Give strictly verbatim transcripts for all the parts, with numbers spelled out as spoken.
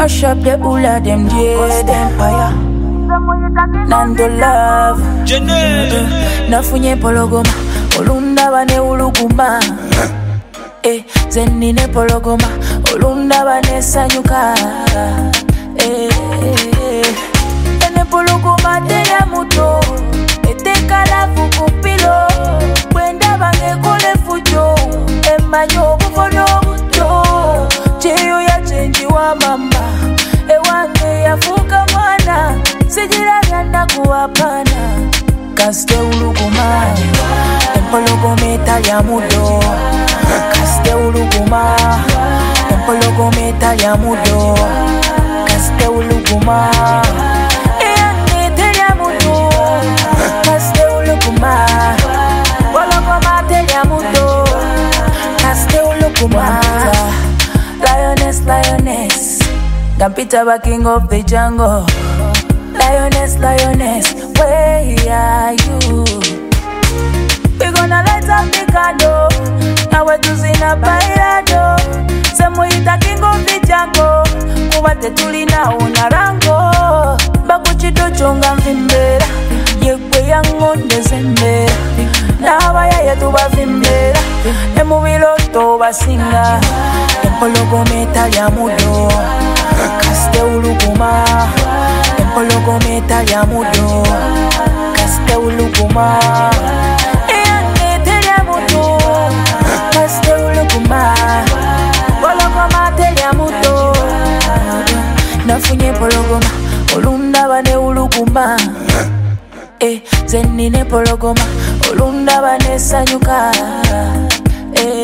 mash up the ula them dead empire. Nando love nafunye pologoma olunda bane uluguma eh zenine pologoma olunda bane sanyuka eh ene pologoma tenya muto etekala fukupilo bwenda bange kole fujo emanyo bufono buto cheyo ya chenji wa mama ewange yafuka mwana sijira yanda kuwapana kaste uluguma empologometa ya mudo kaste uluguma empologometa ya mudo kaste uluguma eyanete ya mudo kaste uluguma pologometa ya mudo kaste uluguma lioness lioness Gampita ba king of the jungle. Lioness, lioness, where are you? We gonna light up the candle. Now we're choosing a bailado. Semo ita king of the jungle. Kuwate tulina unarango. Bakuchito chonga mvimbera. Yekwe yangonde zembera. Nawa ya yetu ba vimbera. Emu viloto ba singa. Empologometa ya mudo. Kaste uluguma Empologometa ya mudo Kaste uluguma Eyanete ya mudo Kaste uluguma Pologometa ya mudo Nafunye pologoma Olunda bane uluguma Eh, zenine pologoma Olunda bane sanyuka Eh,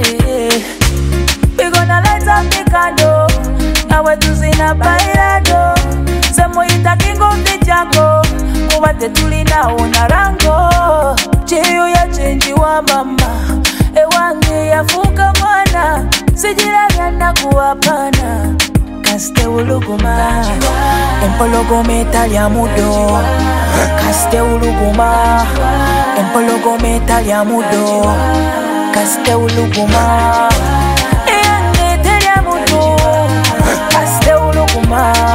we gonna light up the candle. Now we're choosing a bailado. Semo ita king of the jungle. Kuwate tulina unarango. Cheyo ya chenji wa mama ewange yafuka mwana sijira yanda kuwapana kaste uluguma empologometa ya mudo kaste uluguma empologometa ya mudo kaste uluguma eyanete ya mudo kaste uluguma